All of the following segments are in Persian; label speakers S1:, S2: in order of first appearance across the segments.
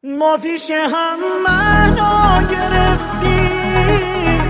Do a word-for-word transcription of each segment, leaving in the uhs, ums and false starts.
S1: ما پیش هم معنا گرفتیم،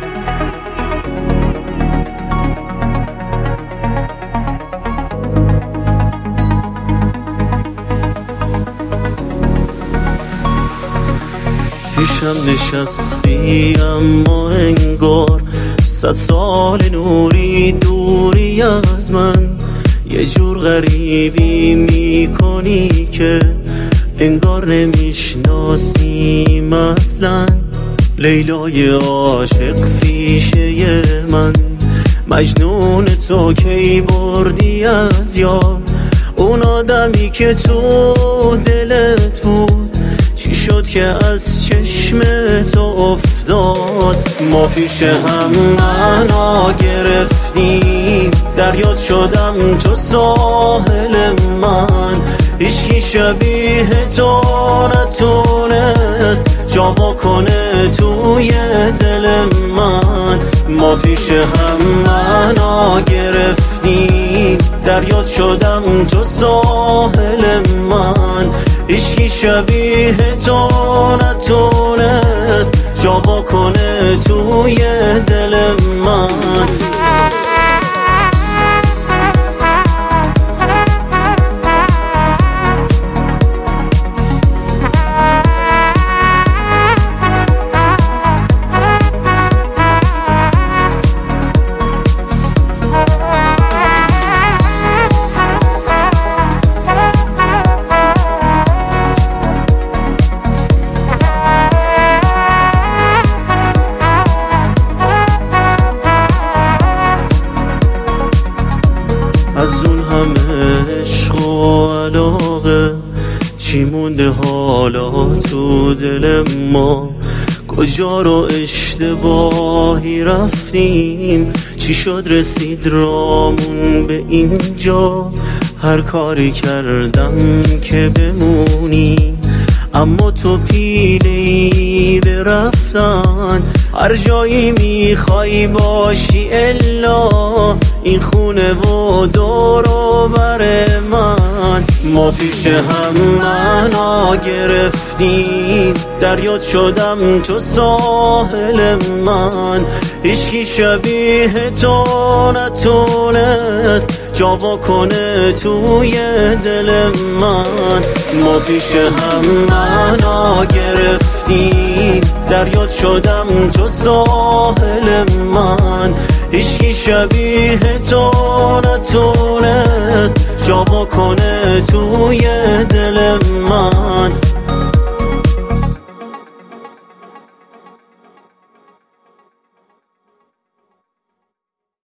S1: پیشم نشستی اما انگار صد سال نوری دوری از من. یه جور غریبی میکنی که انگار نمیشناسیم اصلا. لیلای عاشق پیشه من، مجنون تو کی بردی از یاد؟ اون آدمی که تو دلت بود چی شد که از چشم تو افتاد؟ ما پیش هم معنا گرفتیم، دریات شدم تو ساحل من. هیچکی شبیه تو نتونست جا کنه توی دل من. ما پیش هم معنا گرفتیم، دریات شدم تو ساحل من. هیچکی شبیه تو نتونست جا کنه توی دل من. از اون همه عشق و علاقه چی مونده حالا تو دل ما؟ کجا رو اشتباهی رفتیم؟ چی شد رسید رامون به اینجا؟ هر کاری کردم که بمونی، اما تو پیله‌ای به رفتن. هر جایی میخوای باشی الا این خونه و دور و بر من. ما پیش هم معنا گرفتیم، دریات شدم تو ساحل من. هیچکی شبیه تو نتونست جا کنه توی دل من. ما پیش هم معنا گرفتیم، دریات شدم تو ساحل من. هیچکی شبیه تو نتونست جا کنه توی دل من.